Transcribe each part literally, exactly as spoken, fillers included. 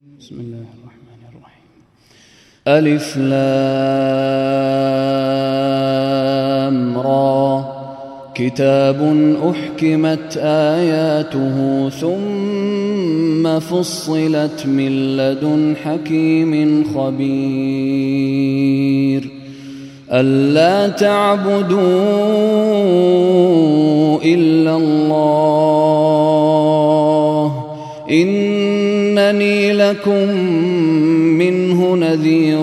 بسم الله الرحمن الرحيم. ألف لام را كتاب أحكمت آياته ثم فصلت من لدن حكيم خبير ألا تعبدوا إلا الله إنني لكم منه نذير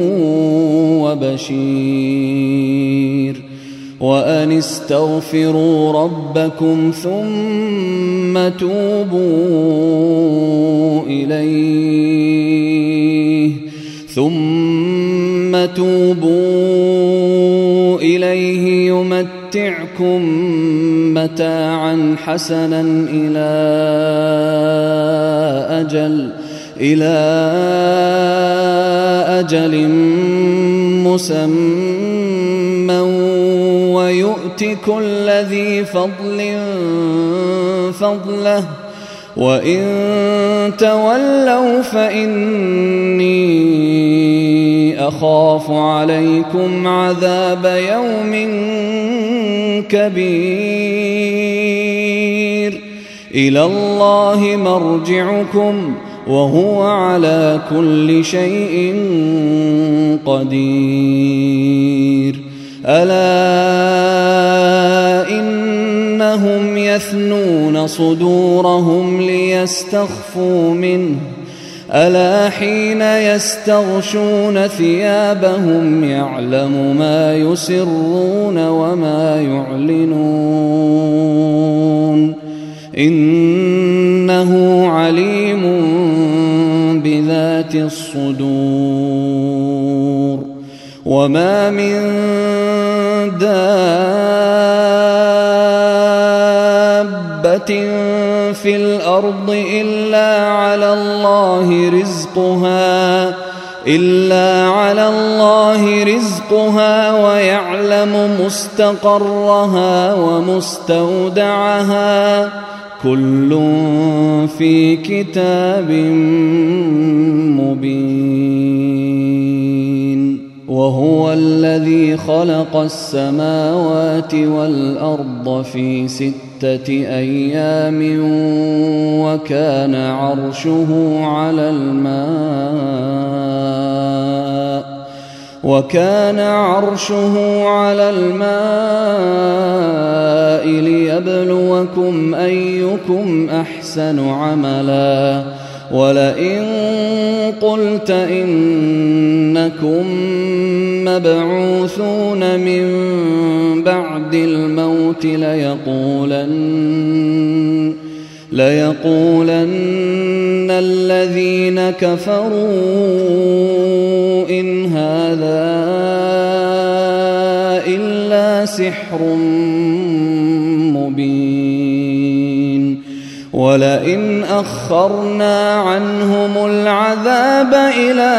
وبشير وأن استغفروا ربكم ثم توبوا إليه ثم توبوا إليه يمتعكم متاعا حسنا إلى أجل إلى أجل مسمى ويؤت كل ذي فضل فضله وإن تولوا فإني أخاف عليكم عذاب يوم كبير إلى الله مرجعكم وهو على كل شيء قدير ألا إنهم يثنون صدورهم ليستخفوا منه ألا حين يستغشون ثيابهم يعلم ما يسرون وما يعلنون إنه عليم بذات الصدور وما من دابة في الأرض إلا على الله رزقها إلا على الله رزقها ويعلم مستقرها ومستودعها كل في كتاب مبين وهو الذي خلق السماوات والأرض في ستة أيام وكان عرشه على الماء وكان عرشه على الماء ليبلوكم أيكم أحسن عملا ولئن قلت إنكم مبعوثون من بعد الموت ليقولن ليقولن الذين كفروا إن هذا إلا سحر مبين ولئن أخرنا عنهم العذاب إلى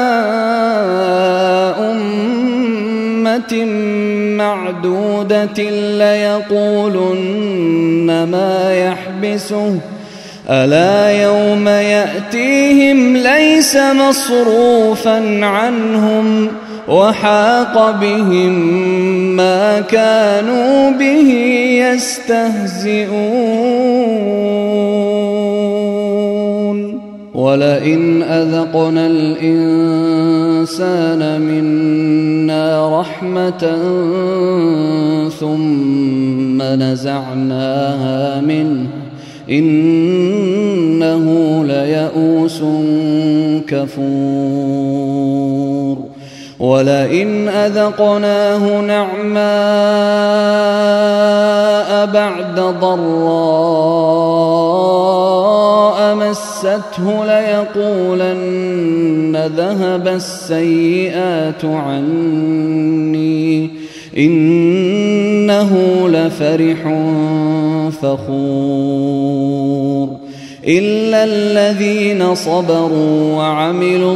أمة معدودة ليقولن ما يحبسه ألا يوم يأتيهم ليس مصروفا عنهم وحاق بهم ما كانوا به يستهزئون ولئن أذقنا الإنسان منا رحمة ثم نزعناها منه إنه ليئوس كفور ولئن أذقناه نعماء بعد ضراء مسته ليقولن ذهب السيئات عني إنه لفرح فخور إلا الذين صبروا وعملوا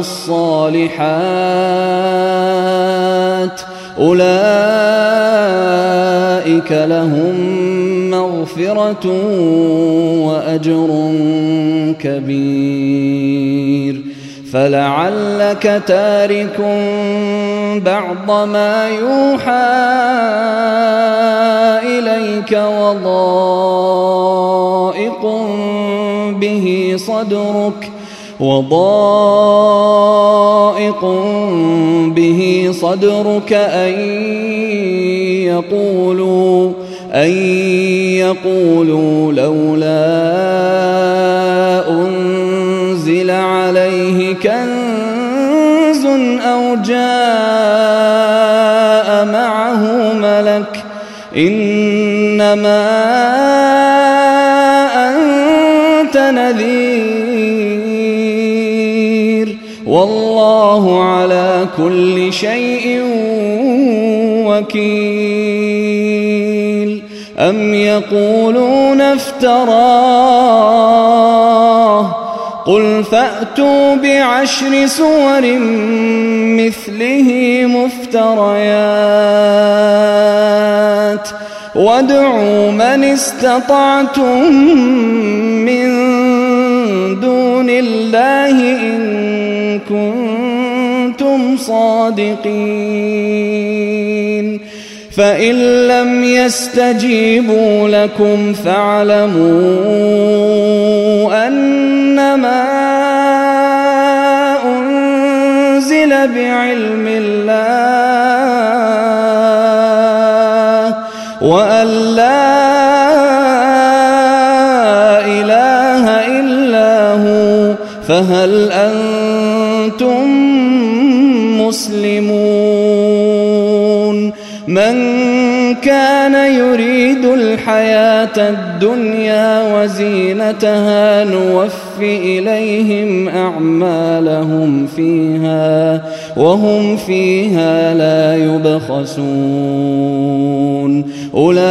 الصالحات أولئك لهم مغفرة وأجر كبير فلعلك تارك بعض ما يوحى إليك وضائق به صدرك وضائق به صدرك أن يقولوا أن يقولوا لولا أنزل عليه كنز أو جاء معه ملك إنما أنت نذير والله على كل شيء وكيل أم يقولون افتراه قل فأتوا بعشر سور مثله مفتريات وادعوا من استطعتم من دون الله إن كنتم صادقين فإن لم يستجيبوا لكم فاعلموا أنما أنزل بعلم الله وأن لا إله إلا هو فهل أنتم مسلمون من كان يريد الحياة الدنيا وزينتها نوف إليهم أعمالهم فيها وهم فيها لا يبخسون أولئك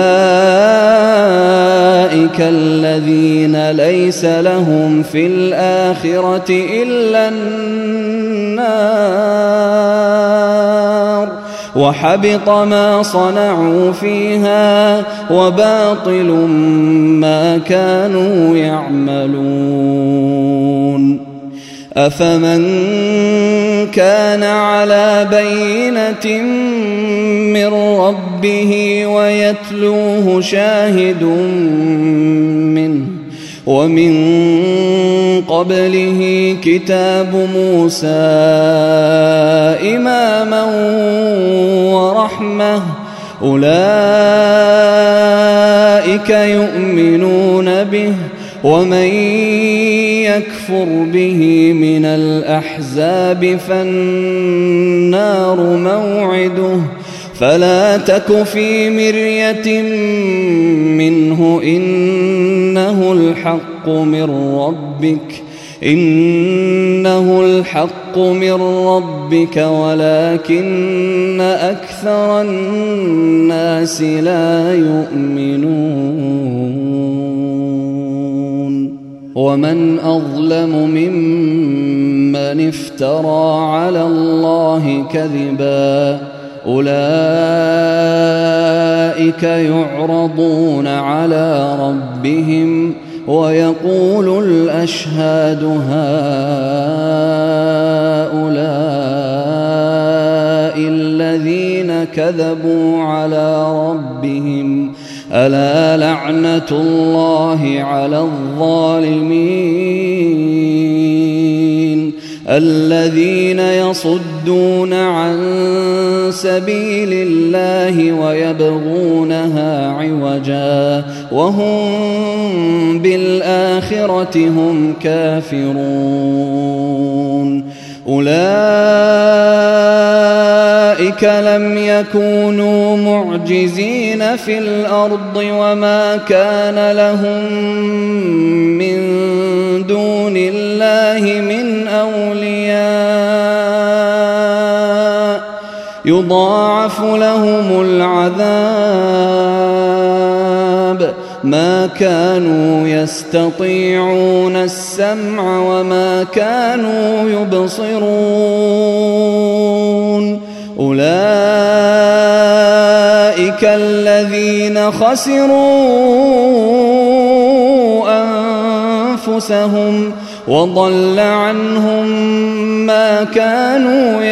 الذين ليس لهم في الآخرة إلا النار وحبط ما صنعوا فيها وباطل ما كانوا يعملون أفمن كان على بينة من ربه ويتلوه شاهد منه ومن قبله كتاب موسى إماما ورحمة أولئك يؤمنون به ومن يكفر به من الأحزاب فالنار موعده فلا تك في مرية منه إنه الحق من ربك إنه الحق من ربك ولكن أكثر الناس لا يؤمنون ومن أظلم ممن افترى على الله كذبا أولئك يعرضون على ربهم ويقول الأشهاد هؤلاء الذين كذبوا على ربهم ألا لعنة الله على الظالمين الذين يصدون عن سبيل الله ويبغونها عوجا وهم بالآخرة هم كافرون أولئك لم يكونوا معجزين في الأرض وما كان لهم من دون الله من أولياء يضاعف لهم العذاب ما كانوا يستطيعون السمع وما كانوا يبصرون أولئك الذين خسروا أنفسهم وضل عنهم ما كانوا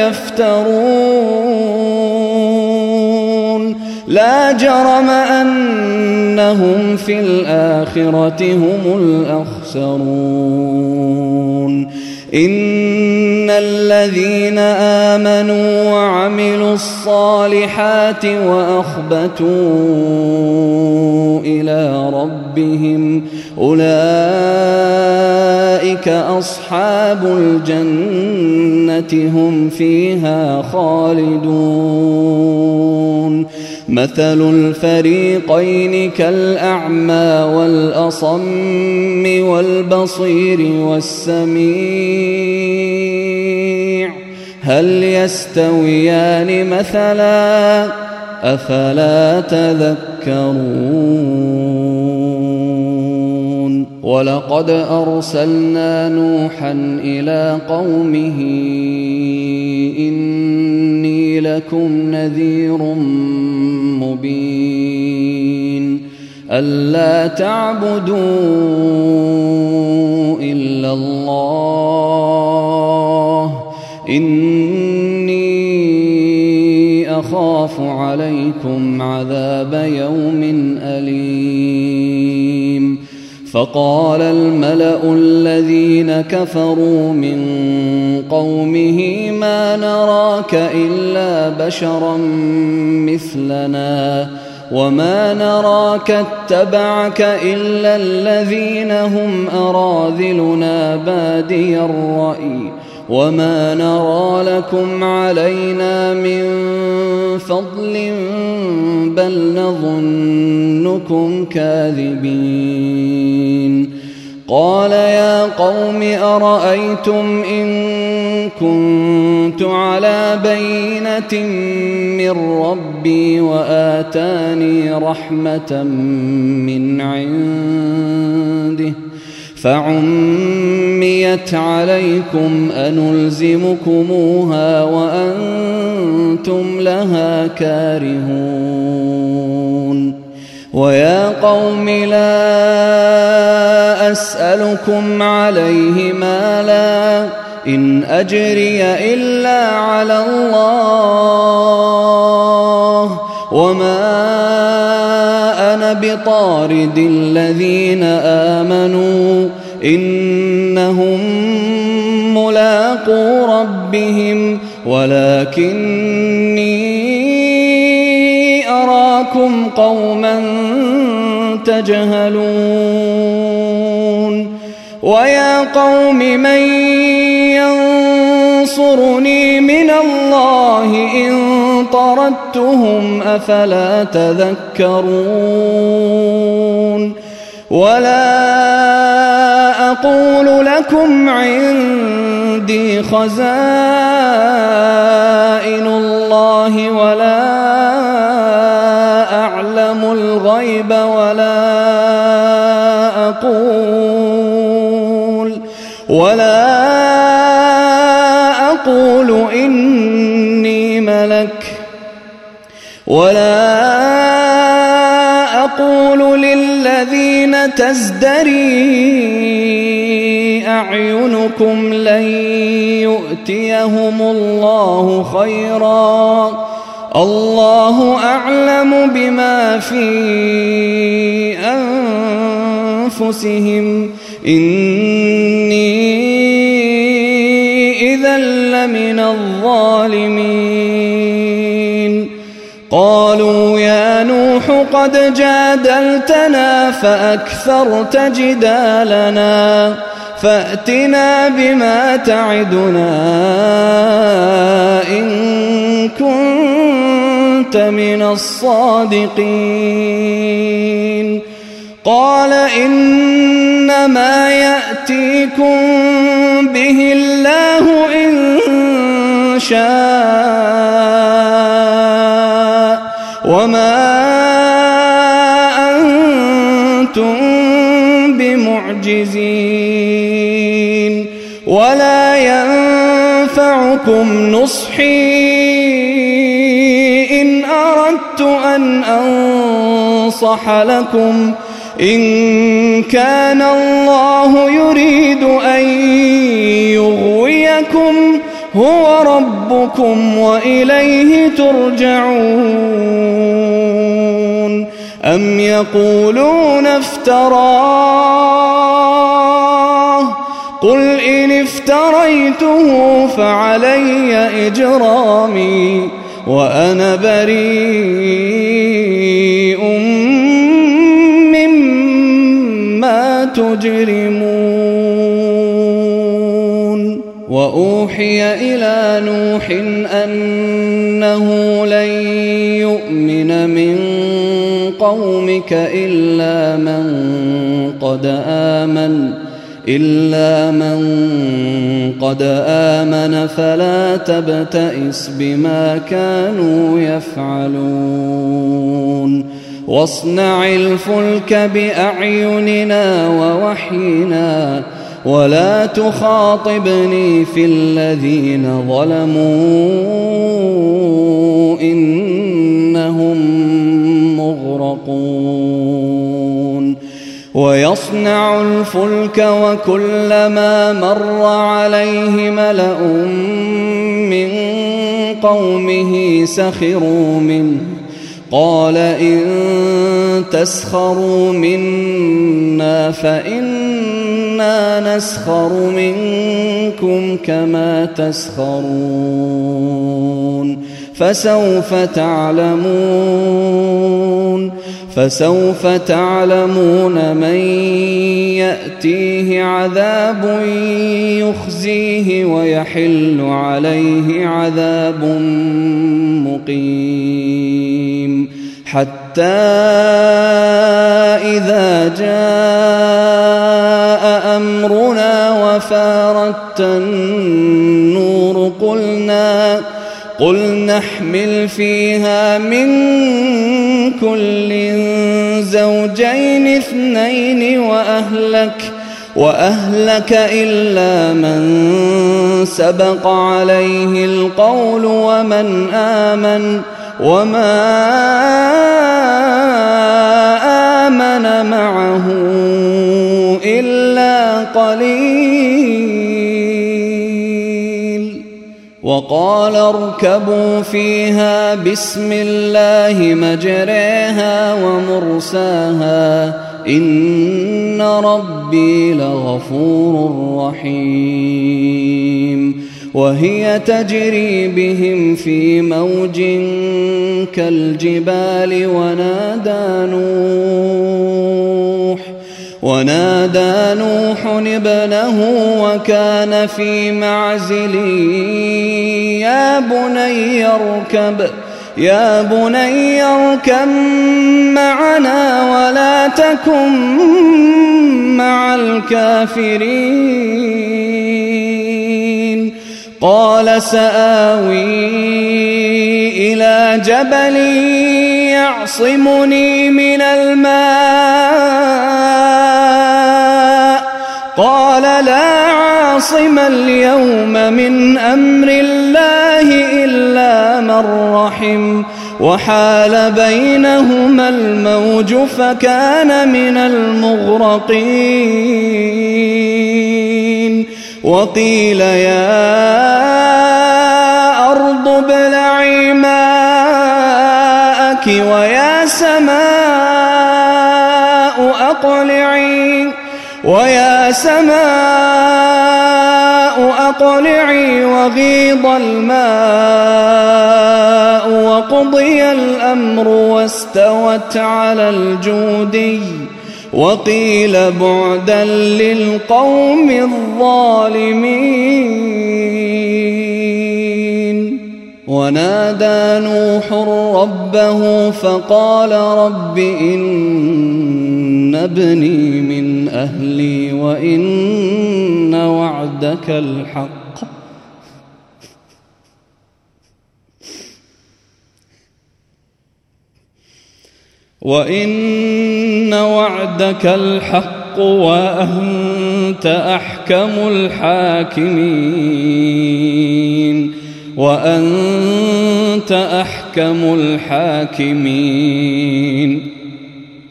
يفترون لا جرم أنهم في الآخرة هم الأخسرون إن الذين آمنوا وعملوا الصالحات وأخبتوا إلى ربهم أولئك أصحاب الجنة هم فيها خالدون مثل الفريقين كالأعمى والأصم والبصير والسميع هل يستويان مثلا أفلا تذكرون ولقد أرسلنا نوحا إلى قومه إني لكم نذير مبين ألا تعبدوا إلا الله إني أخاف عليكم عذاب يوم أليم فقال الملأ الذين كفروا من قومه ما نراك إلا بشرا مثلنا وما نراك اتبعك إلا الذين هم أراذلنا بادي الرأي وما نرى لكم علينا من فضل بل نظنكم كاذبين قال يا قوم أرأيتم إن كنت على بينة من ربي وآتاني رحمة من عنده فعميت عليكم أنلزمكموها وأنتم لها كارهون ويا قوم لا أسألكم عليه مالا إن أجري إلا على الله وما أنا بطارد الذين آمنوا إنهم ملاقو ربهم ولكني أراكم قوما تجهلون ويا قوم من ينصرني من الله إن طردتهم أفلا تذكرون ولا أقول لكم عندي خزائن الله ولا أعلم الغيب ولا أقول ولا أقول إني ملك ولا أقول للذين تزدري أعينكم لن يؤتيهم الله خيرا الله أعلم بما في أنفسهم إني إذا لمن الظالمين قالوا يا نوح قد جادلتنا فأكثرت جدالنا فأتنا بما تعدنا إن كنت من الصادقين قال إنما يأتيكم به الله إن شاء وما أنتم بمعجزين ولا ينفعكم نصحي إن أردت أن أنصح لكم إن كان الله يريد أن يغويكم هو ربكم وإليه ترجعون أم يقولون افتراه قل إن افتريته فعلي إجرامي وأنا بريء مما تجرمون وأوحي إلى نوح أنه لن يؤمن من قومك إلا من قد آمن إلا من قد آمن فلا تبتئس بما كانوا يفعلون واصنع الفلك بأعيننا ووحينا ولا تخاطبني في الذين ظلموا إنهم مغرقون ويصنع الفلك وكلما مر عليه ملأ من قومه سخروا منه قال إن تسخروا منا فإنا نسخر منكم كما تسخرون فسوف تعلمون فسوف تعلمون من يأتيه عذاب يخزيه ويحل عليه عذاب مقيم حتى إذا جاء أمرنا وفارت النور قلنا قل نحمل فيها من كل زوجين اثنين وأهلك وأهلك إلا من سبق عليه القول ومن آمن وما آمن معه إلا قليل وقال اركبوا فيها بسم الله مجريها ومرساها إن ربي لغفور رحيم وهي تجري بهم في موج كالجبال ونادى نوح ونادى نوح ابنه وكان في معزل يا بني اركب يا بني اركب معنا ولا تكن مع الكافرين قال سآوي إلى جبل يعصمني من الماء قال لا عاصم اليوم من أمر الله إلا من رحم وحال بينهما الموج فكان من المغرقين وقيل يا أرض ابلعي ماءك ويا سماء أقلعي ويا سماء أقلعي وغيض الماء وقضي الأمر واستوت على الجودي وقيل بعدا للقوم الظالمين ونادى نوح ربه فقال رب إن ابني من أهلي وإن وعدك الحق وإن وعدك الحق وأنت أحكم الحاكمين وأنت أحكم الحاكمين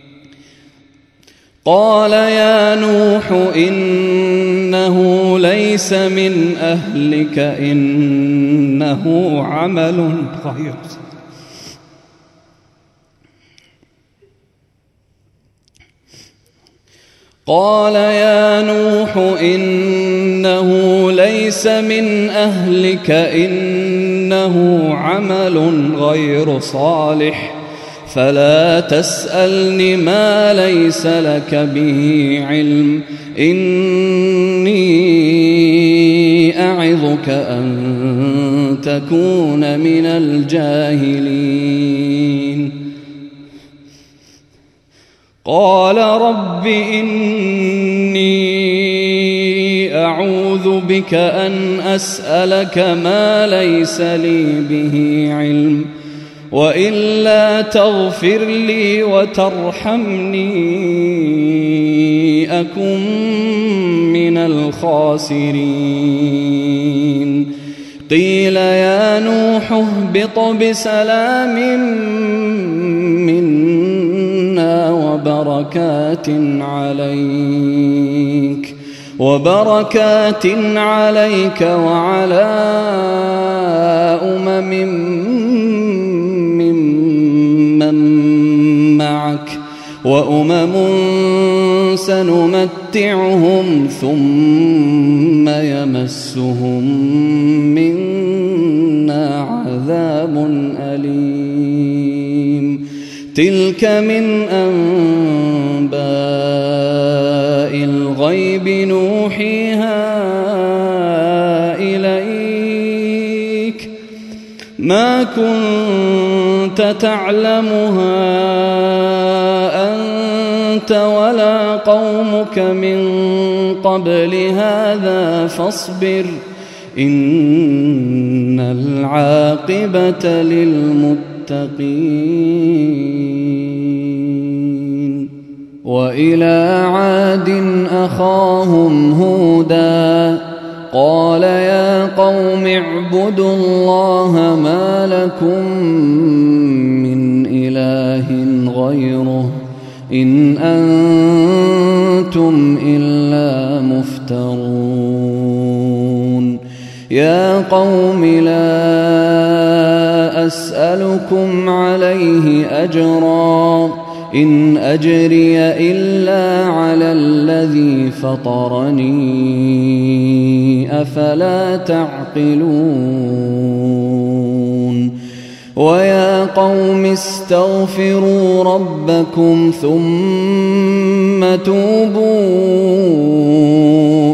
قال يا نوح إنه ليس ليس من أهلك إنه عمل غير قال يا نوح إنه ليس من أهلك إنه عمل غير صالح فلا تسألني ما ليس لك به علم إني أعظك أن تكون من الجاهلين قال رب إني أعوذ بك أن أسألك ما ليس لي به علم وإلا تغفر لي وترحمني أكن من الخاسرين قيل يا نوح اهبط بسلام منا وبركات عليك وبركات عليك وعلى أمم ممن معك وأمم سنمتعهم ثم يمسهم منا عذاب أليم تلك من أنباء الغيب نوحيها إليك ما كنت تعلمها أنت ولا قومك من قبل هذا فاصبر إن العاقبة للمتقين وإلى عاد أخاهم هودا قال يا قوم اعبدوا الله ما لكم من إله غيره إن أنتم إلا مفترون يا قوم لا أسألكم عليه أجرا إن أجري إلا على الذي فطرني أفلا تعقلون ويا قوم استغفروا ربكم ثم توبوا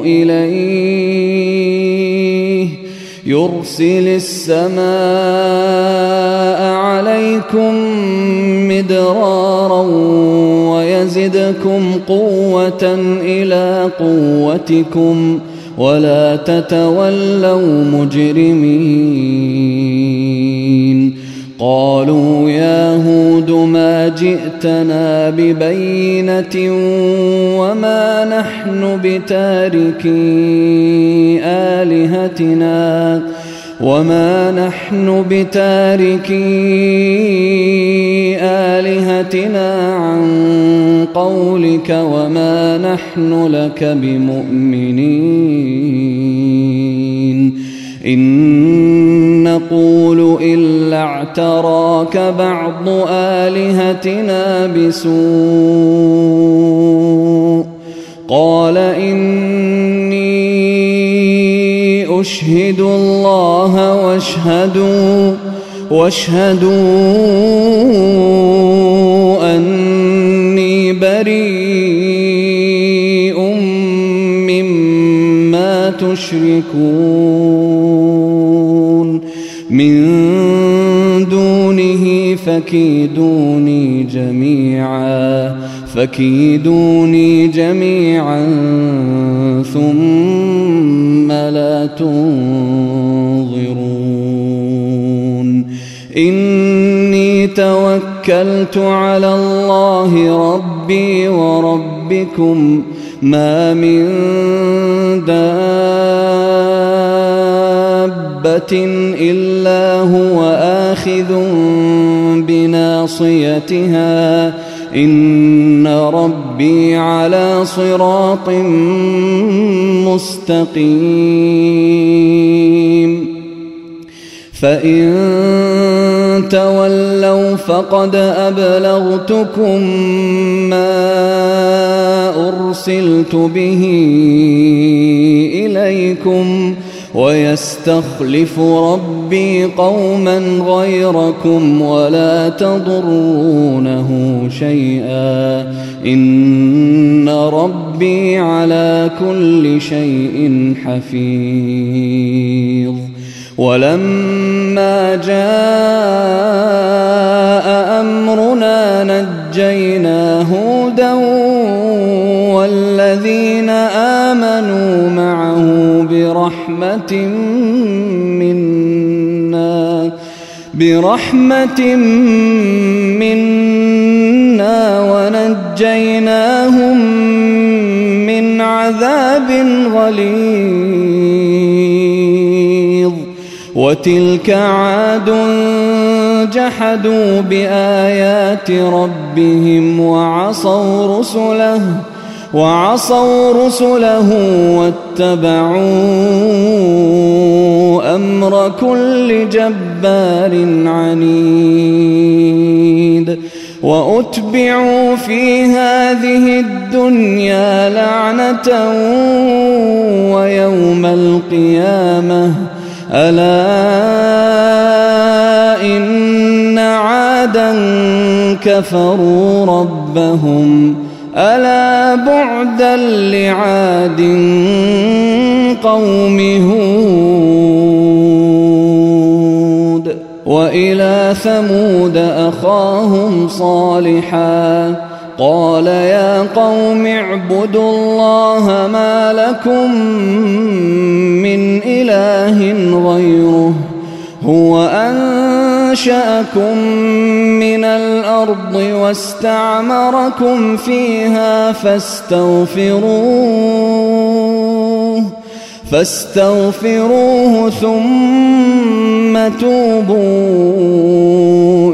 إليه يرسل السماء عليكم مدرارا ويزدكم قوة إلى قوتكم ولا تتولوا مجرمين قالوا يا هود ما جئتنا ببينة وما نحن بتاركي آلهتنا وما نحن بتاركي آلهتنا عن قولك وما نحن لك بمؤمنين إن نقول إلا اعتراك بعض آلهتنا بسوء قال إني أشهد الله واشهدوا واشهدوا أني بريء مما تشركون من دونه فكيدوني جميعا فكيدوني جميعا ثم لا تنظرون إني توكلت على الله ربي وربكم ما من دابة إلا هو آخذ بناصيتها إن ربي ربي على صراط مستقيم فإن تولوا فقد أبلغتكم ما أرسلت به إليكم ويستخلف ربي قوما غيركم ولا تضرونه شيئا إن ربي على كل شيء حفيظ. ولما جاء أمرنا نجينا هودا والذين آمنوا معه برحمة منا برحمة منا ونجيناهم من عذاب غليظ. وتلك عاد جحدوا بآيات ربهم وعصوا رسله وعصوا رسله واتبعوا أمر كل جبار عنيد. وأتبعوا في هذه الدنيا لعنة ويوم القيامة ألا إن عادا كفروا ربهم ألا بعدا لعاد قوم هود. وإلى ثمود أخاهم صالحا قال يا قوم اعبدوا الله ما لكم من إله غيره هو أنشأكم من الأرض واستعمركم فيها فاستغفروه فاستغفروه ثم توبوا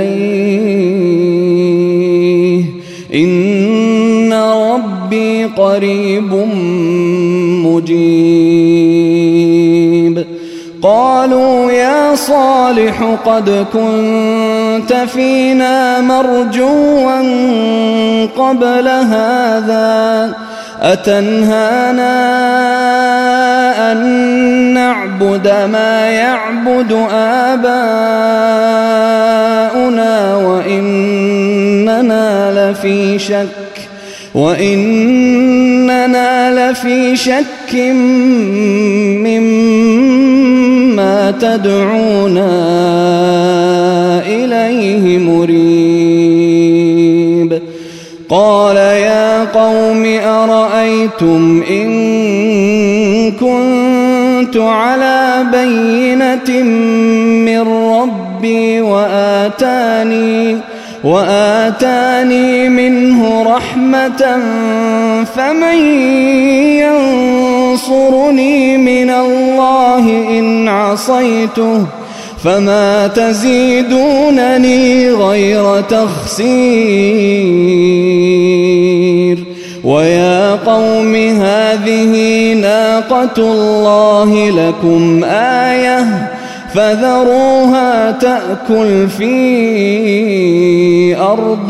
إليه إن ربي قريب مجيب. قالوا يا صالح قد كنت فينا مرجوا قبل هذا أتنهانا أن نعبد ما يعبد آباؤنا وإننا لفي شك وإننا لفي شك مما تدعونا إليه مريب. قال يا قوم أرأيتم إن كنت على بينة من ربي وآتاني وآتاني منه رحمة فمن ينصرني من الله إن عصيته فما تزيدونني غير تخسير. ويا قوم هذه ناقة الله لكم آية فذروها تأكل في أرض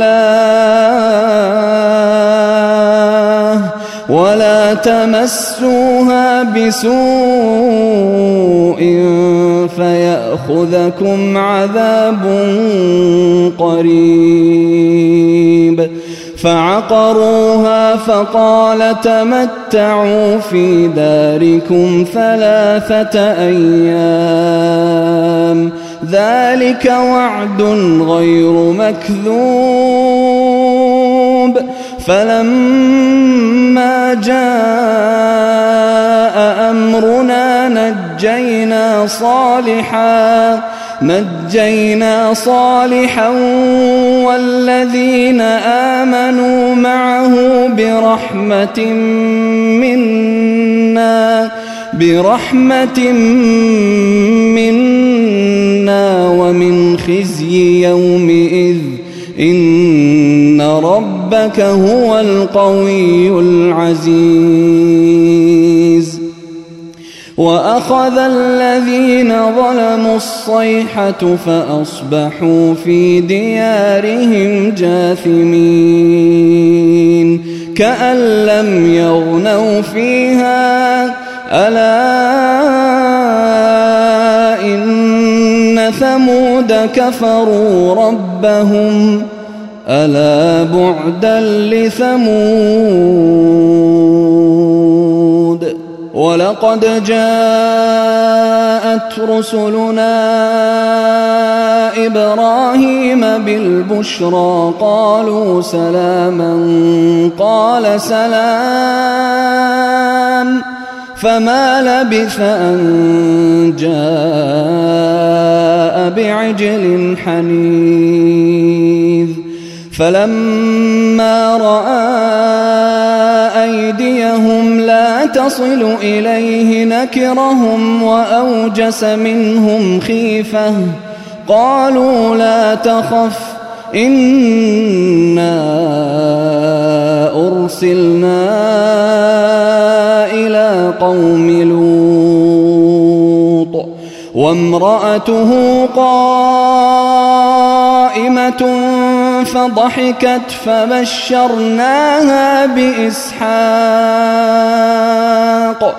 الله ولا تمسوها بسوء فيأخذكم عذاب قريب. فعقروها فقال تمتعوا في داركم ثلاثة أيام ذلك وعد غير مكذوب. فلما جاء أمرنا نجينا صالحا نجينا صالحا والذين آمنوا معه برحمة منا برحمة منا ومن خزي يومئذ إن رب ربك هو القوي العزيز وأخذ الذين ظلموا الصيحة فأصبحوا في ديارهم جاثمين كأن لم يغنوا فيها ألا إن ثمود كفروا ربهم ألا بعدا لثمود ولقد جاءت رسلنا إبراهيم بالبشرى قالوا سلاما قال سلام فما لبث أن جاء بعجل حنيذ فلما رأى أيديهم لا تصل إليه نكرهم وأوجس منهم خيفة قالوا لا تخف إنا أرسلنا إلى قوم لوط وامرأته قائمة فضحكت فبشرناها بإسحاق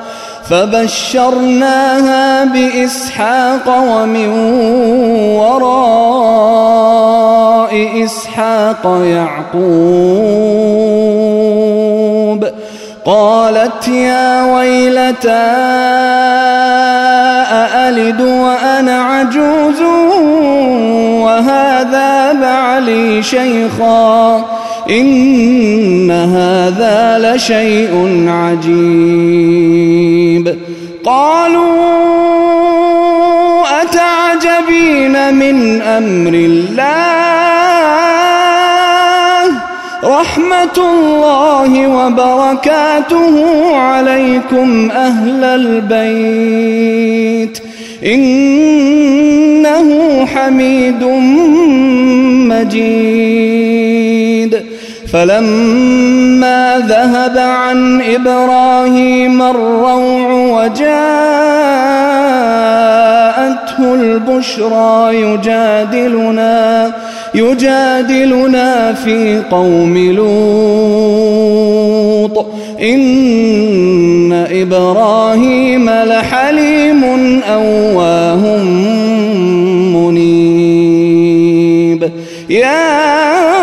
فبشرناها بإسحاق ومن وراء إسحاق يعقوب قالت يا ويلتى أألد وأنا عجوز وهذا بعلي شيخا إن هذا لشيء عجيب قالوا أتعجبين من أمر الله رحمة الله وبركاته عليكم أهل البيت إنه حميد مجيد فلما ذهب عن إبراهيم الروع وجاءته البشرى يجادلنا يجادلنا في قوم لوط إن إبراهيم لحليم أواه منيب يا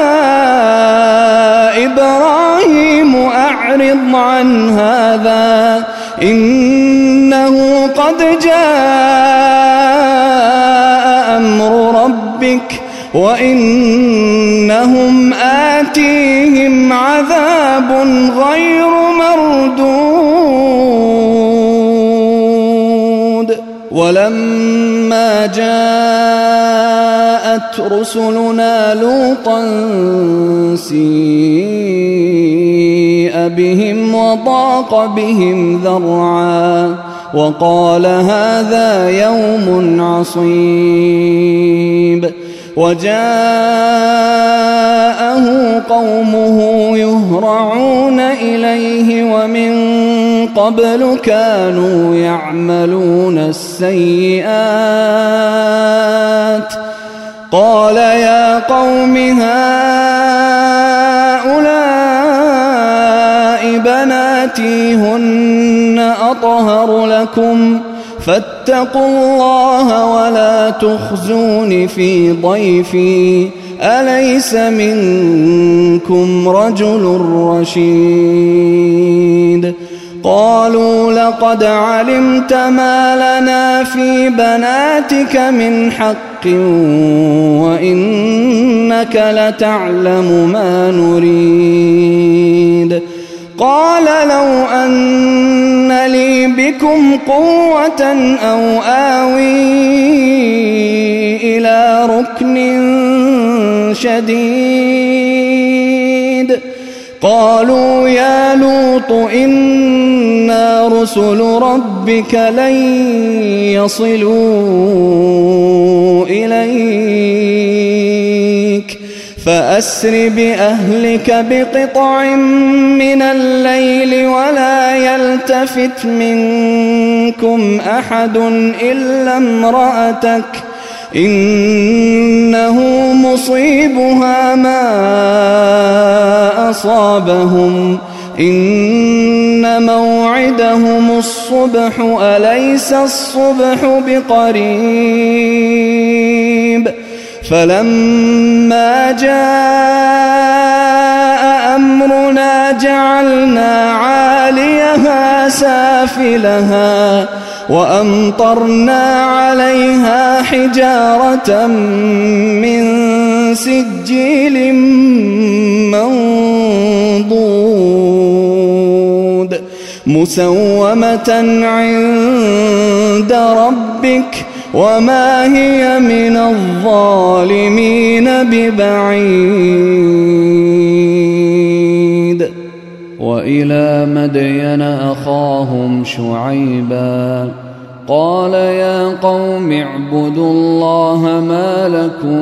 إبراهيم أعرض عن هذا إنه قد جاء أمر ربك وإنهم آتيهم عذاب غير مردود ولما جاءت رسلنا لوطا سيء بهم وضاق بهم ذرعا وقال هذا يوم عصيب وجاءه قومه يهرعون إليه ومن قبل كانوا يعملون السيئات قال يا قوم هؤلاء بناتي هن أطهر لكم فاتقوا الله ولا تخزون في ضيفي أليس منكم رجل رشيد قالوا لقد علمت ما لنا في بناتك من حق وإنك لتعلم ما نريد قال لو أن لي بكم قوة أو آوي إلى ركن شديد قالوا يا لوط إنا رسل ربك لن يصلوا إليك فأسر بأهلك بقطع من الليل ولا يلتفت منكم أحد إلا امرأتك إنه مصيبها ما أصابهم إن موعدهم الصبح أليس الصبح بقريب فلما جاء أمرنا جعلنا عاليها سافلها وأمطرنا عليها حجارة من سجيل منضود مسومة عند ربك وما هي من الظالمين ببعيد. وإلى مدين أخاهم شعيبا قال يا قوم اعبدوا الله ما لكم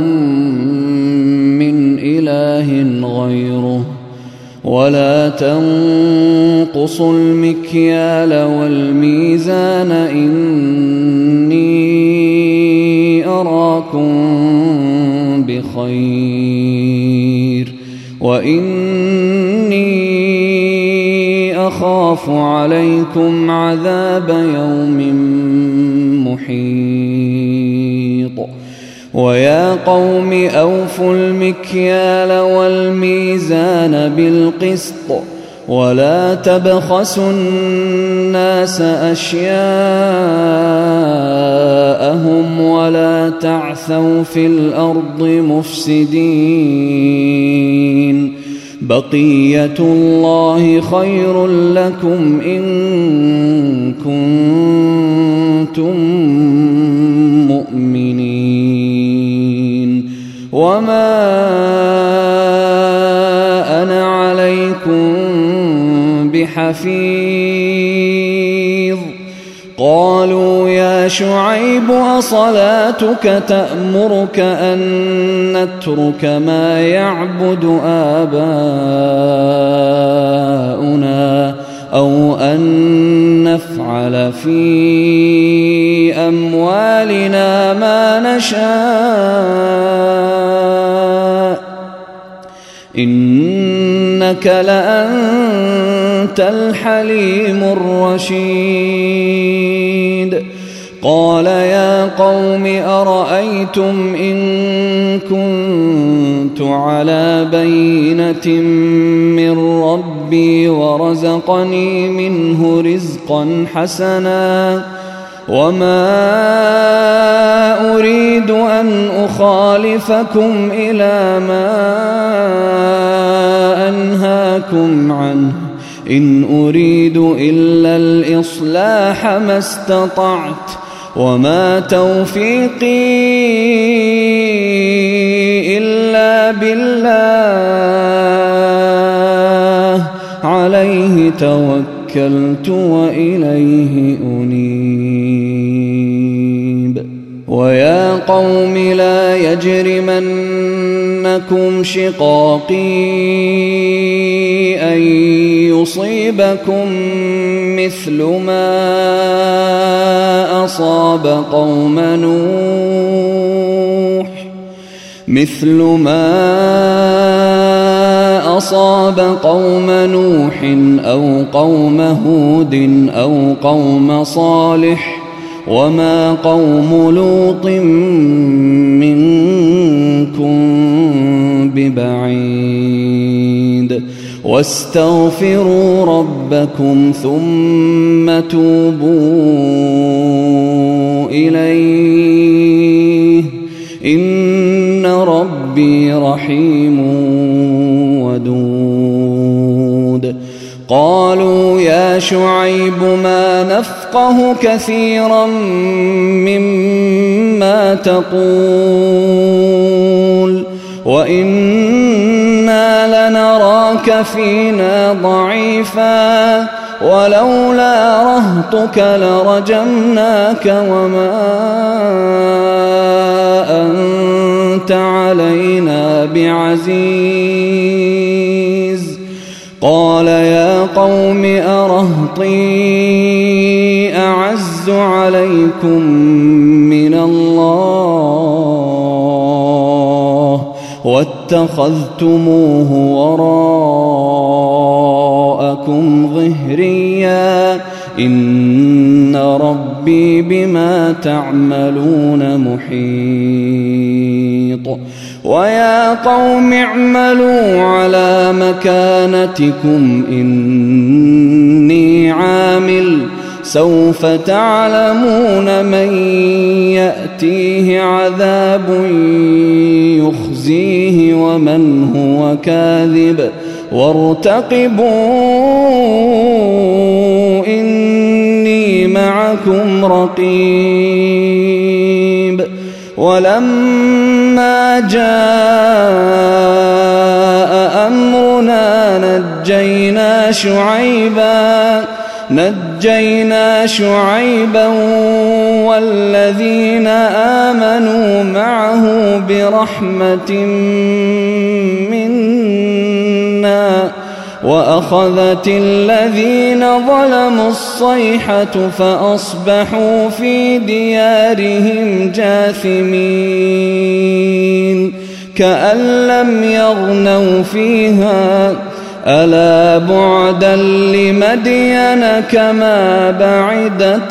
من إله غيره ولا تنقصوا المكيال والميزان إني أراكم بخير وإني أخاف عليكم عذاب يوم محيط. ويا قوم أوفوا المكيال والميزان بالقسط ولا تبخسوا الناس أشياءهم ولا تعثوا في الأرض مفسدين بقية الله خير لكم إن كنتم مؤمنين وما أنا عليكم بحفيظ. قالوا يا شعيب أصلاتك تأمرك أن نترك ما يعبد آباؤنا أو أن نفعل في أموالنا ما نشاء إنك لأنت الحليم الرشيد. قال يا قوم أرأيتم إن كنت على بينة من ربي ورزقني منه رزقا حسنا وما أريد أن أخالفكم إلى ما أنهاكم عنه إن أريد إلا الإصلاح ما استطعت وما توفيقي إلا بالله عليه توكلت وإليه أنيب. ويا قوم لا يجرمنكم شقاقي أن يصيبكم مثل ما أصاب قوم نوح مثل ما أصاب قوم نوح أو قوم هود أو قوم صالح وما قوم لوط منكم ببعيد. واستغفروا ربكم ثم توبوا إليه إن ربي رحيم ودود. قالوا يا شعيب ما نفقه كثيرا مما تقول وإنا لنراك فينا ضعيفا ولولا رهطك لرجمناك وما أنت أنت علينا بعزيز. قال يا قوم أرهطي أعز عليكم من الله واتخذتموه وراءكم ظهريا إن ربي بما تعملون محيط. ويا قوم اعملوا على مكانتكم إني عامل سوف تعلمون من يأتيه عذاب يخزيه ومن هو كاذب وارتقبوا إني معكم رقيب. ولما جاء أمرنا نجينا شعيبا نجينا شعيبا والذين آمنوا معه برحمة منا وأخذت الذين ظلموا الصيحة فأصبحوا في ديارهم جاثمين كأن لم يغنوا فيها ألا بعدا لمدين كما بعدت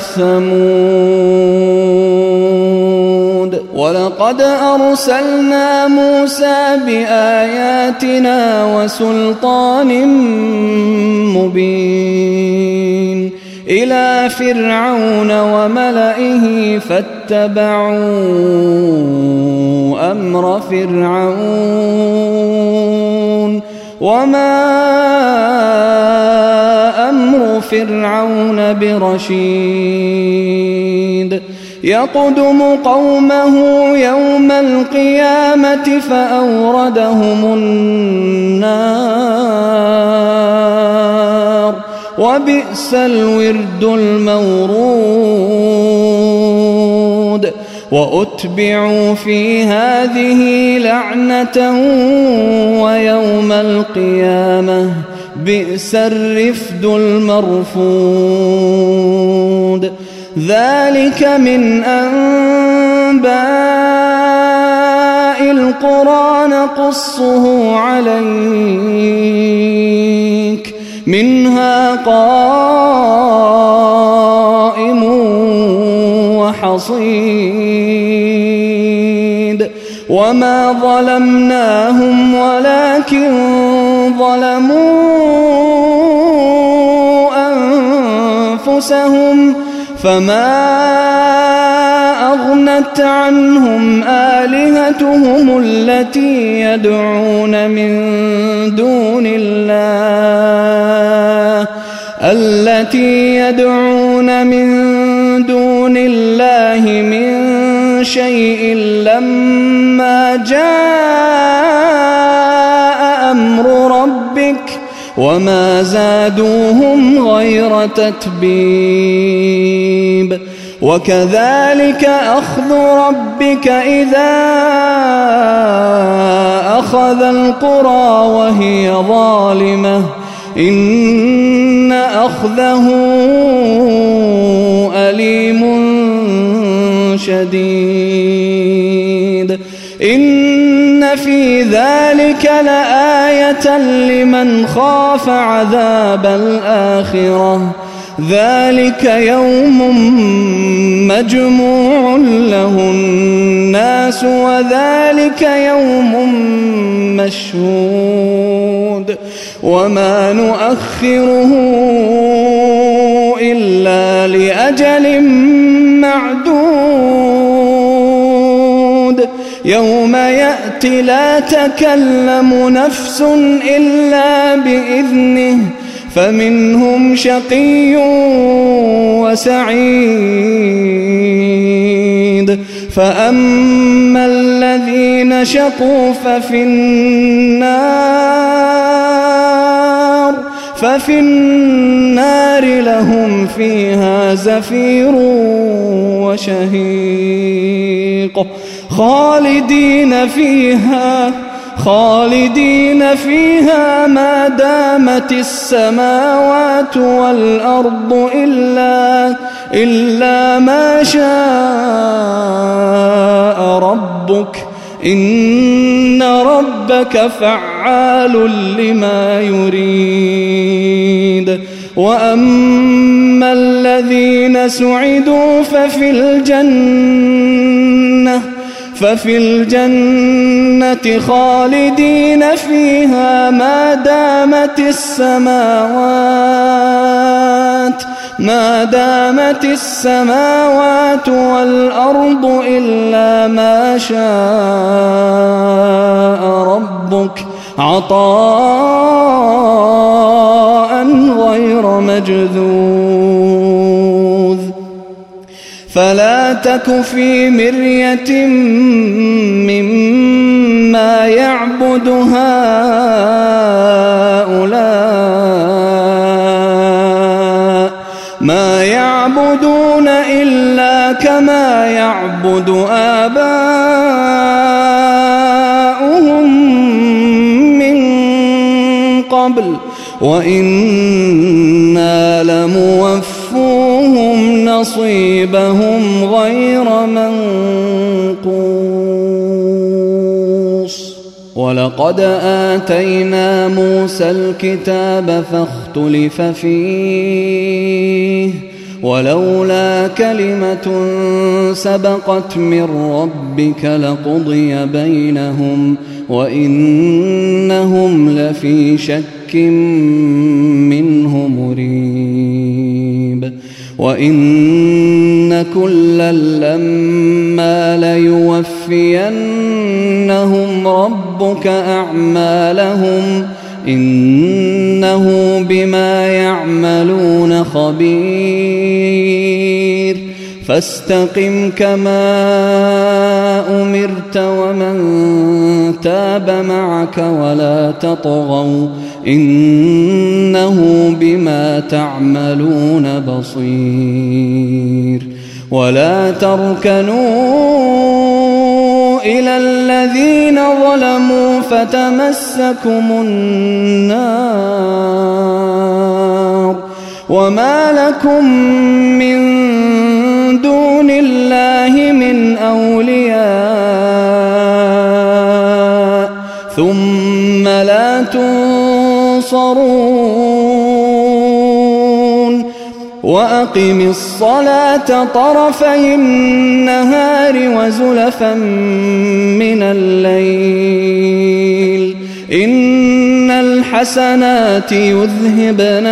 ثمود. ولقد أرسلنا موسى بآياتنا وسلطان مبين إلى فرعون وملئه فاتبعوا أمر فرعون وما أمر فرعون برشيد. يقدم قومه يوم القيامة فأوردهم النار وبئس الورد المورود. وأتبعوا في هذه لعنة ويوم القيامة بئس الرفد المرفود. ذلك من أنباء القرى نقصه عليك منها قائم وحصيد. وما ظلمناهم ولكن ظلموا أنفسهم فما أغنت عنهم آلهتهم التي يدعون من دون الله التي يدعون من دون الله من شيء لما جاء أمر ربك وما زادوهم غير تتبيب. وكذلك أخذ ربك إذا أخذ القرى وهي ظالمة إن أخذه أليم شديد. إن في ذلك لآية لمن خاف عذاب الآخرة ذلك يوم مجموع له الناس وذلك يوم مشهود وما نؤخره إلا لأجل معدود يوم يأتي لا تكلم نفس إلا بإذنه فمنهم شقي وسعيد فأما الذين شقوا ففي النار ففي النار لهم فيها زفير وشهيق خالدين فيها خالدين فيها ما دامت السماوات والأرض إلا, إلا ما شاء ربك إن ربك فعال لما يريد. وأما الذين سعدوا ففي الجنة ففي الجنة خالدين فيها ما دامت السماوات ما دامت السماوات والأرض إلا ما شاء ربك عطاء غير مجذوذ. فلا تك في مرية مما يعبد هؤلاء ما يعبدون إلا كما يعبد آباؤهم من قبل وإنا لموفوهم نصيبهم غير منقوص. ولقد آتينا موسى الكتاب فاختلف فيه ولولا كلمة سبقت من ربك لقضي بينهم وإنهم لفي شك منه مريب. وإن كلا لما ليوفينهم ربك أعمالهم إنه بما يعملون خبير. فاستقم كما أمرت ومن تاب معك ولا تطغوا إنه بما تعملون بصير. ولا تركنوا إلى الذين ظلموا فتمسكم النار وما لكم من دون الله من أولياء ثم لا تنصرون. وأقم الصلاة طرفي النهار وزلفا من الليل إن الحسنات يذهبن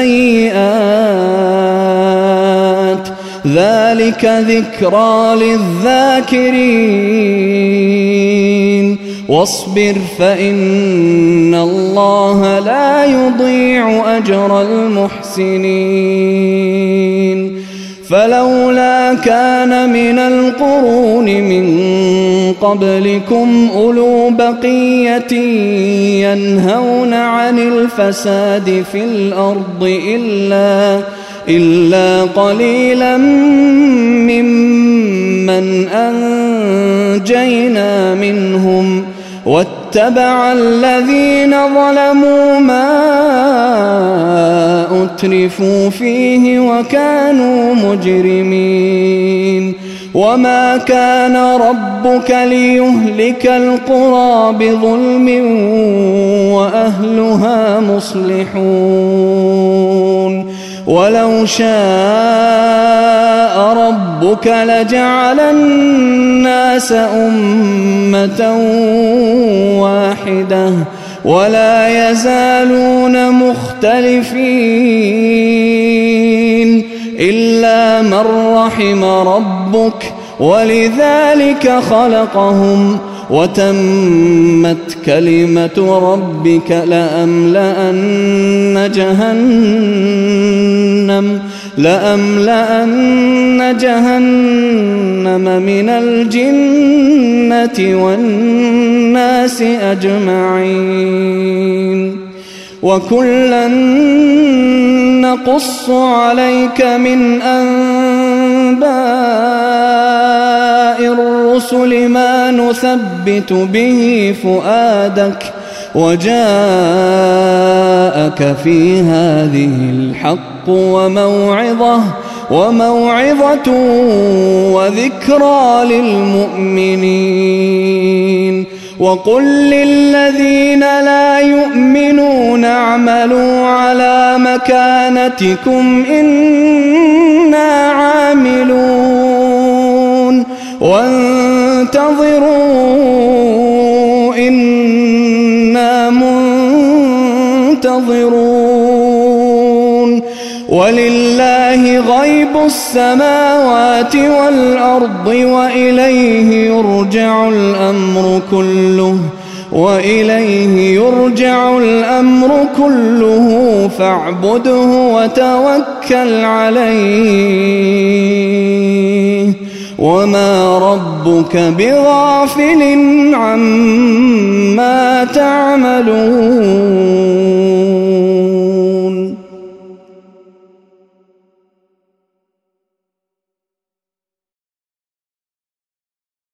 السيئات ذلك ذكرى للذاكرين. واصبر فإن الله لا يضيع أجر المحسنين. فلولا كان من القرون من قبلكم أولو بقية ينهون عن الفساد في الأرض إلا إلا قليلا ممن أنجينا منهم واتبع الذين ظلموا ما أترفوا فيه وكانوا مجرمين. وما كان ربك ليهلك القرى بظلم وأهلها مصلحون. ولو شاء ربك لجعل الناس أمة واحدة ولا يزالون مختلفين إلا من رحم ربك ولذلك خلقهم وتمت كلمة ربك لأملأن جهنم لأملأن جهنم من الجنة والناس أجمعين. وكلا نقص عليك من أنباء الرسل الرسل ما نثبت به فؤادك وجاءك في هذه الحق وموعظة وموعظة وذكرى للمؤمنين وقل للذين لا يؤمنون اعملوا على مكانتكم إنا عاملون وانتظروا إنا منتظرون ولله غيب السماوات والأرض وإليه يرجع الأمر كله وإليه يرجع الأمر كله فاعبده وتوكل عليه وما ربك بغافل عما تعملون.